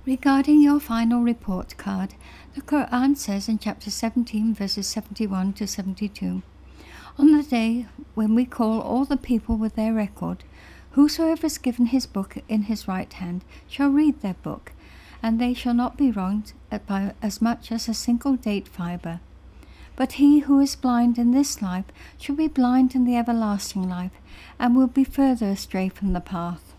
Regarding your final report card, the Quran says in chapter 17, verses 71 to 72, "On the day when we call all the people with their record, whosoever is given his book in his right hand shall read their book, and they shall not be wronged by as much as a single date fibre. But he who is blind in this life shall be blind in the everlasting life, and will be further astray from the path."